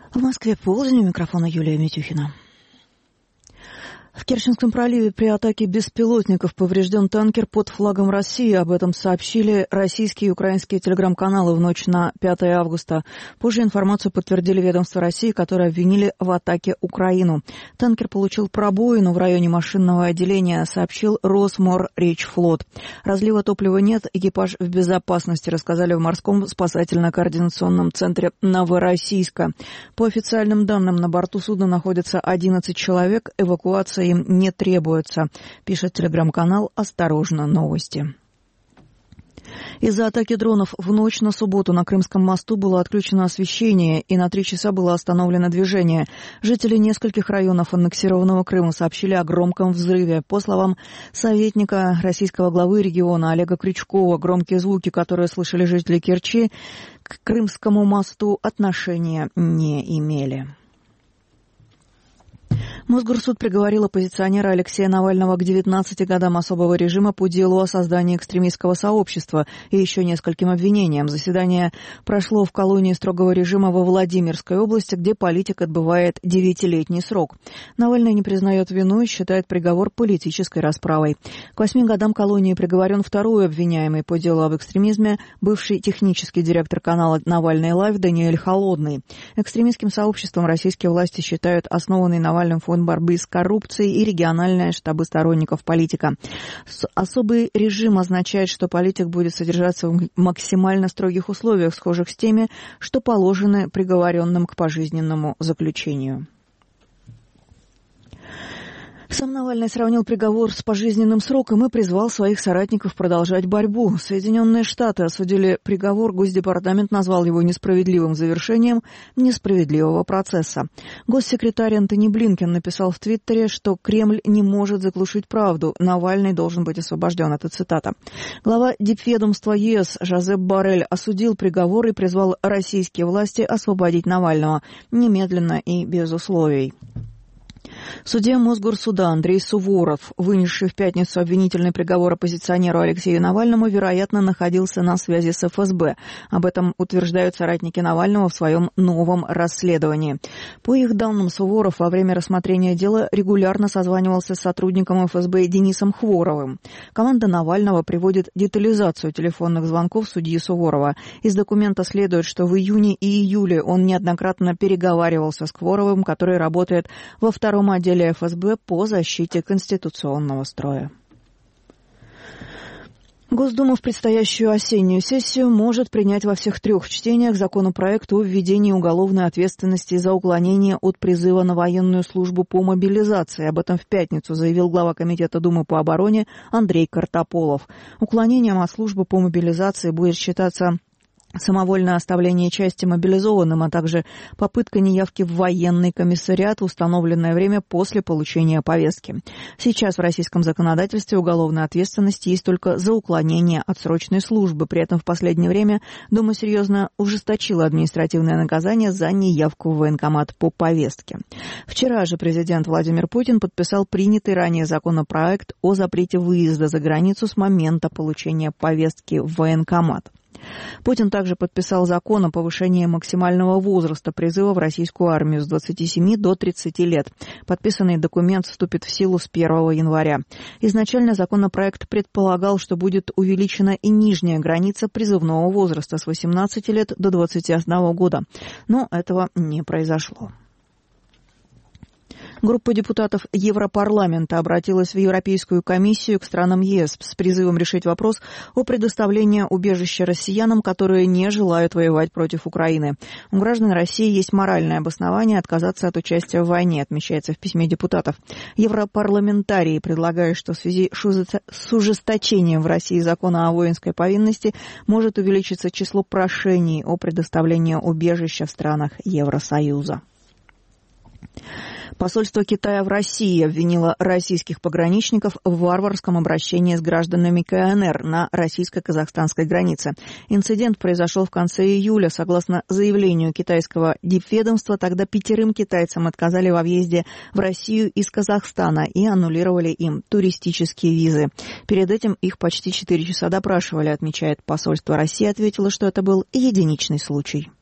В Москве полдень, у микрофона Юлия Митюхина. В Керченском проливе при атаке беспилотников поврежден танкер под флагом России. Об этом сообщили российские и украинские телеграм-каналы в ночь на 5 августа. Позже информацию подтвердили ведомства России, которые обвинили в атаке Украину. Танкер получил пробоину в районе машинного отделения, сообщил Росморречфлот. Разлива топлива нет, экипаж в безопасности, рассказали в морском спасательно-координационном центре Новороссийска. По официальным данным, на борту судна находится 11 человек, эвакуация им не требуется, пишет телеграм-канал «Осторожно, новости». Из-за атаки дронов в ночь на субботу на Крымском мосту было отключено освещение и на 3 часа было остановлено движение. Жители нескольких районов аннексированного Крыма сообщили о громком взрыве. По словам советника российского главы региона Олега Крючкова, громкие звуки, которые слышали жители Керчи, к Крымскому мосту отношения не имели. Мосгорсуд приговорил оппозиционера Алексея Навального к 19 годам особого режима по делу о создании экстремистского сообщества и еще нескольким обвинениям. Заседание прошло в колонии строгого режима во Владимирской области, где политик отбывает 9-летний срок. Навальный не признает вину и считает приговор политической расправой. К 8 годам колонии приговорен второй обвиняемый по делу об экстремизме, бывший технический директор канала «Навальный Лайв» Даниэль Холодный. Экстремистским сообществом российские власти считают основанный Навальным фонд борьбы с коррупцией и региональные штабы сторонников политика. Особый режим означает, что политик будет содержаться в максимально строгих условиях, схожих с теми, что положены приговоренным к пожизненному заключению. Сам Навальный сравнил приговор с пожизненным сроком и призвал своих соратников продолжать борьбу. Соединенные Штаты осудили приговор, Госдепартамент назвал его несправедливым завершением несправедливого процесса. Госсекретарь Антони Блинкен написал в Твиттере, что Кремль не может заглушить правду, Навальный должен быть освобожден. Это цитата. Глава дипведомства ЕС Жозеп Боррель осудил приговор и призвал российские власти освободить Навального немедленно и без условий. Судья Мосгорсуда Андрей Суворов, вынесший в пятницу обвинительный приговор оппозиционеру Алексею Навальному, вероятно, находился на связи с ФСБ. Об этом утверждают соратники Навального в своем новом расследовании. По их данным, Суворов во время рассмотрения дела регулярно созванивался с сотрудником ФСБ Денисом Хворовым. Команда Навального приводит детализацию телефонных звонков судьи Суворова. Из документа следует, что в июне и июле он неоднократно переговаривался с Хворовым, который работает во втором отделе ФСБ по защите конституционного строя. Госдума в предстоящую осеннюю сессию может принять во всех 3 чтениях законопроект о введении уголовной ответственности за уклонение от призыва на военную службу по мобилизации. Об этом в пятницу заявил глава Комитета Думы по обороне Андрей Картополов. Уклонением от службы по мобилизации будет считаться самовольное оставление части мобилизованным, а также попытка неявки в военный комиссариат в установленное время после получения повестки. Сейчас в российском законодательстве уголовной ответственности есть только за уклонение от срочной службы. При этом в последнее время Дума серьезно ужесточила административное наказание за неявку в военкомат по повестке. Вчера же президент Владимир Путин подписал принятый ранее законопроект о запрете выезда за границу с момента получения повестки в военкомат. Путин также подписал закон о повышении максимального возраста призыва в российскую армию с 27 до 30 лет. Подписанный документ вступит в силу с 1 января. Изначально законопроект предполагал, что будет увеличена и нижняя граница призывного возраста с 18 лет до 21 года. Но этого не произошло. Группа депутатов Европарламента обратилась в Европейскую комиссию к странам ЕС с призывом решить вопрос о предоставлении убежища россиянам, которые не желают воевать против Украины. У граждан России есть моральное обоснование отказаться от участия в войне, отмечается в письме депутатов. Европарламентарии предлагают, что в связи с ужесточением в России закона о воинской повинности может увеличиться число прошений о предоставлении убежища в странах Евросоюза. Посольство Китая в России обвинило российских пограничников в варварском обращении с гражданами КНР на российско-казахстанской границе. Инцидент произошел в конце июля. Согласно заявлению китайского дипведомства, тогда 5 китайцам отказали во въезде в Россию из Казахстана и аннулировали им туристические визы. Перед этим их почти 4 часа допрашивали, отмечает посольство России, ответило, что это был единичный случай.